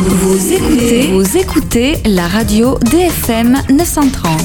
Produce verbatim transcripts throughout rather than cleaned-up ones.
Vous écoutez, vous écoutez la radio D F M neuf cent trente.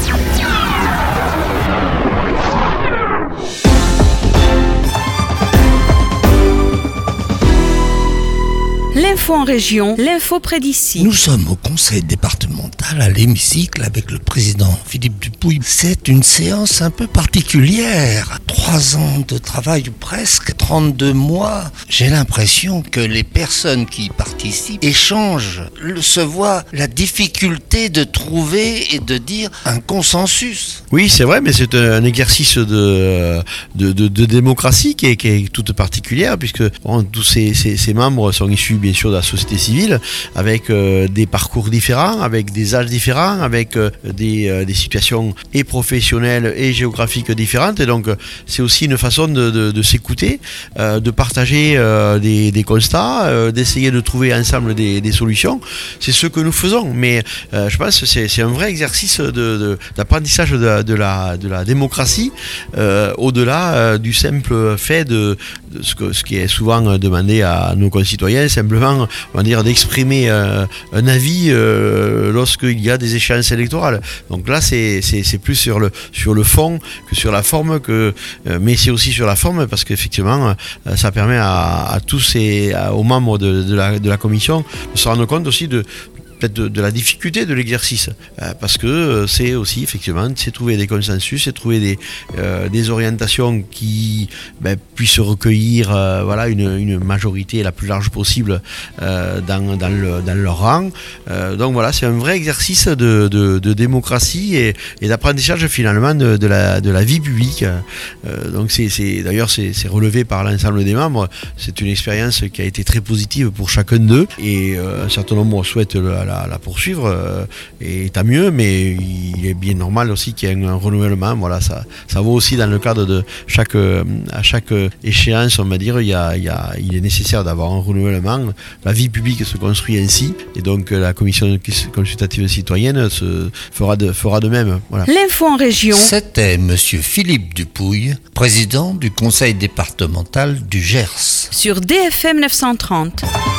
L'info en région, l'info près d'ici. Nous sommes au conseil départemental à l'hémicycle avec le président Philippe Dupuy. C'est une séance un peu particulière. Trois ans de travail ou presque, trente-deux mois. J'ai l'impression que les personnes qui y participent échangent, se voient la difficulté de trouver et de dire un consensus. Oui, c'est vrai, mais c'est un exercice de, de, de, de démocratie qui est, qui est toute particulière, puisque bon, tous ces, ces, ces membres sont issus bien sûr de la société civile, avec euh, des parcours différents, avec des âges différents, avec euh, des, euh, des situations et professionnelles et géographiques différentes, et donc euh, c'est aussi une façon de, de, de s'écouter, euh, de partager euh, des, des constats, euh, d'essayer de trouver ensemble des, des solutions. C'est ce que nous faisons, mais euh, je pense que c'est, c'est un vrai exercice de, de, d'apprentissage de, de, la, de la démocratie, euh, au-delà euh, du simple fait de, de ce, que, ce qui est souvent demandé à nos concitoyens, simplement on va dire, d'exprimer euh, un avis euh, lorsqu'il y a des échéances électorales. Donc là, c'est, c'est, c'est plus sur le, sur le fond que sur la forme, que, euh, mais c'est aussi sur la forme parce qu'effectivement, euh, ça permet à, à tous et à, aux membres de, de, la, de la commission de se rendre compte aussi de peut-être de, de la difficulté de l'exercice, euh, parce que euh, c'est aussi effectivement c'est trouver des consensus, c'est trouver des, euh, des orientations qui ben, puissent recueillir euh, voilà, une, une majorité la plus large possible euh, dans, dans, le, dans leur rang. Euh, donc voilà, c'est un vrai exercice de, de, de démocratie et, et d'apprentissage finalement de, de, la, de la vie publique. Euh, donc c'est, c'est, d'ailleurs c'est, c'est relevé par l'ensemble des membres. C'est une expérience qui a été très positive pour chacun d'eux et euh, un certain nombre souhaitent le La, la poursuivre euh, et tant mieux, mais il est bien normal aussi qu'il y ait un, un renouvellement. Voilà, ça, ça vaut aussi dans le cadre de chaque, euh, à chaque échéance, on va dire, il, y a, il, y a, il est nécessaire d'avoir un renouvellement. La vie publique se construit ainsi et donc la commission consultative citoyenne se fera de, fera de même. Voilà. L'info en région. C'était monsieur Philippe Dupuy, président du conseil départemental du Gers. Sur D F M neuf cent trente.